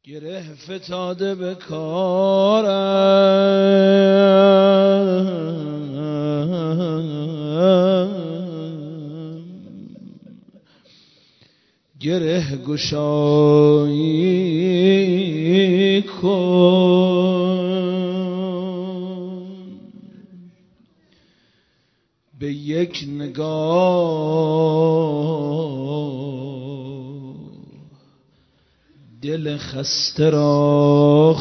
گره فتاده به کارم، گره گشایی کن، به یک نگاه دل خسته را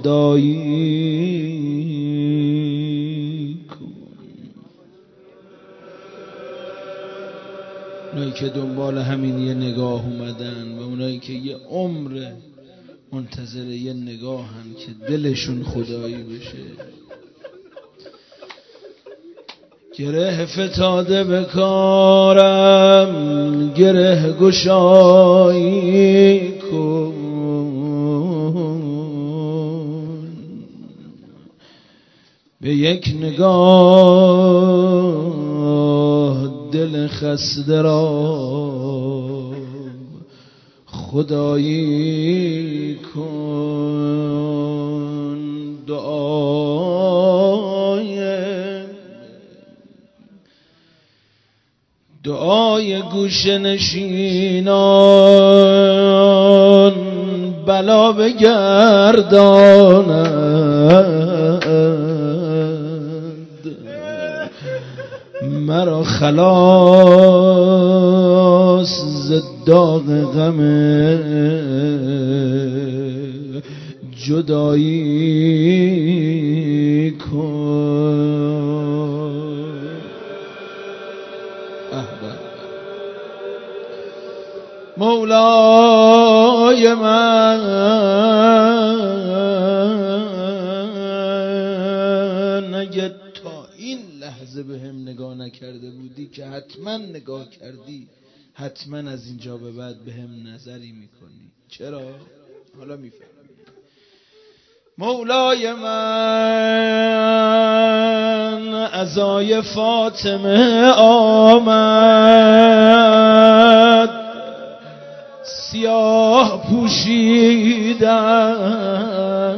خدایی کن. اونایی که دنبال همین یه نگاه اومدن و اونایی که یه عمر منتظر یه نگاهن که دلشون خدایی بشه، گره فتاده به کارم، گره گشایی کن، به یک نگاه دل خسته را خدایی کن. دعای گوشه نشینان بلا بگرداند، مرا خلاص ز داغ غم جدایی کن. مولای من، اگه تا این لحظه به هم نگاه نکرده بودی که حتما نگاه کردی، حتما از اینجا به بعد به هم نظری میکنی. چرا؟ حالا میفهمی. مولای من، عزای فاطمه آمد، سیاه پوشیدم،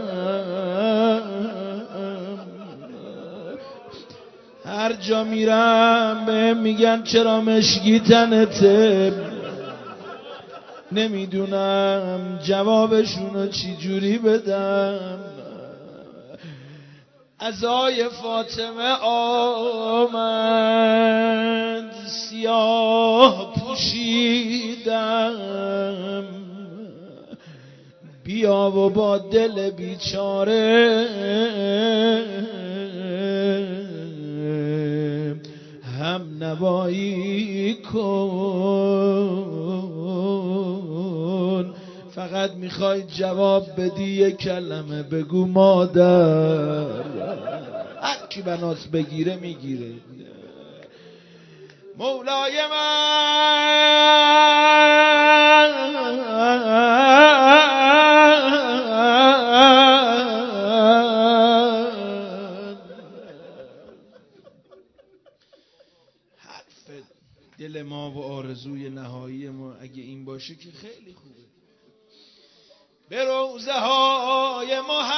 هر جا میرم به میگن چرا مشکی تنته، نمیدونم جوابشونو چی جوری بدم. عزای فاطمه آمد، سیاه پوشیدم، بیا و با دل بیچاره هم نوایی کن. فقط میخوای جواب بدی یه کلمه بگو مادر، هر کی بناس بگیره میگیره. مولای من، حرف دل ما و آرزوی نهایی ما اگه این باشه که خیلی خوبه. به روزه های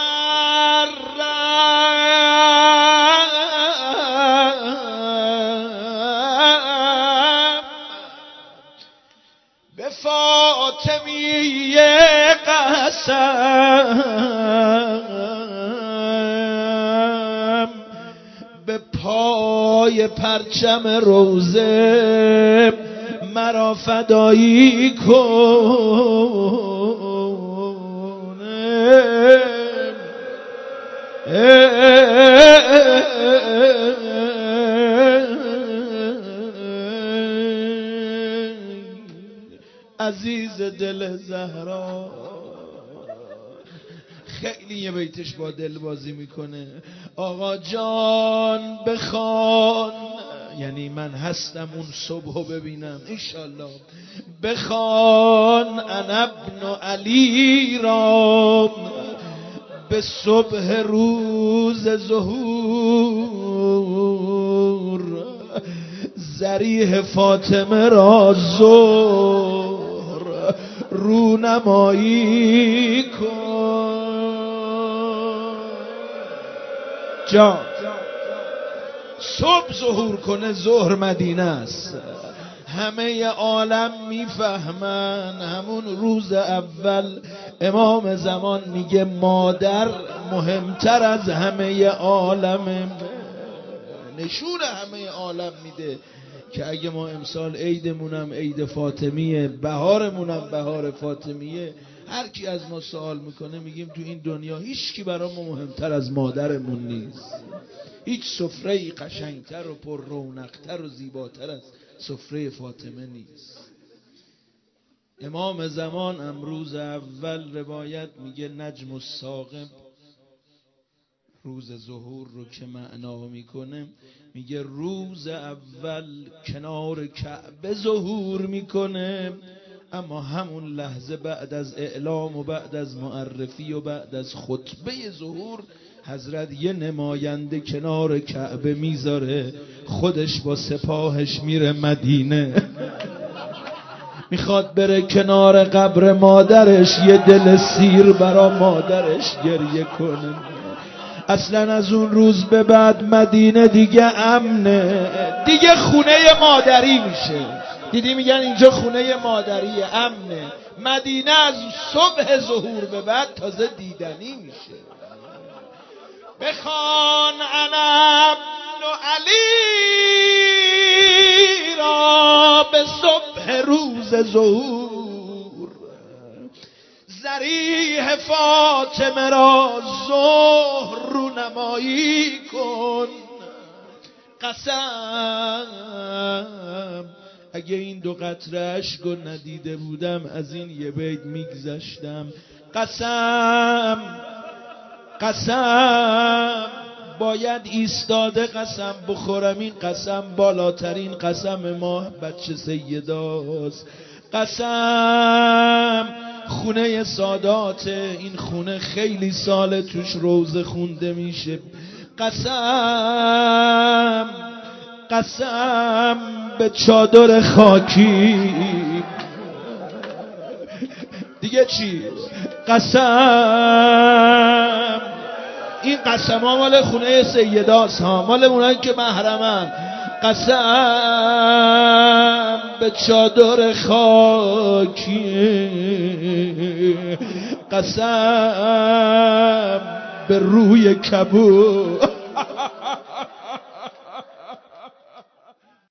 محرم، به فاطمیه قسم، به پای پرچم روزه مرا فدایی کن. عزیز دل زهرا، خیلی یه بیتش با دل بازی میکنه. آقا جان بخوان، یعنی من هستم اون صبحو ببینم انشالله، بخوان انا ابن علی را به صبح روز ظهور، ذریح فاطمه را ظهر رونمایی کن. جان صبح ظهور کنه ظهر مدینه است، همه عالم میفهمن. همون روز اول امام زمان میگه مادر مهمتر از همه عالم. نشون همه عالم میده که اگه ما امسال عیدمونم عید فاطمیه، بهارمونم بهار فاطمیه، هر کی از ما سوال میکنه میگیم تو این دنیا هیچ کی برای ما مهمتر از مادرمون نیست. هیچ سفره‌ای قشنگتر و پر رونقتر و زیباتر از سفره فاطمه نیست. امام زمان امروز اول روایت میگه نجم الثاقب، روز ظهور رو که معنا میکنه میگه روز اول کنار کعبه ظهور میکنه، اما همون لحظه بعد از اعلام و بعد از معرفی و بعد از خطبه ظهور حضرت یه نماینده کنار کعبه میذاره، خودش با سپاهش میره مدینه، میخواد بره کنار قبر مادرش یه دل سیر برا مادرش گریه کنه. اصلا از اون روز به بعد مدینه دیگه امنه، دیگه خونه مادری میشه. دیدی میگن اینجا خونه مادریه، امنه. مدینه از صبح ظهور به بعد تازه دیدنی میشه. بخوان انا ابن علی را به صبح روز ظهور، ذریح فاطمه را ظهر رونمایی کن. قسم اگه این دو قطره اشکو ندیده بودم از این یه بیت میگذشتم. قسم باید ایستاده قسم بخورم، این قسم بالاترین قسم ما بچه سیداست. قسم خونه سادات، این خونه خیلی سال توش روزه خونده میشه. قسم به چادر خاکی، دیگه چی؟ قسم این قسم ها مال خونه سیداست ها، مال اونایی که محرمن. قسم به چادر خاکی، قسم به روی کبود،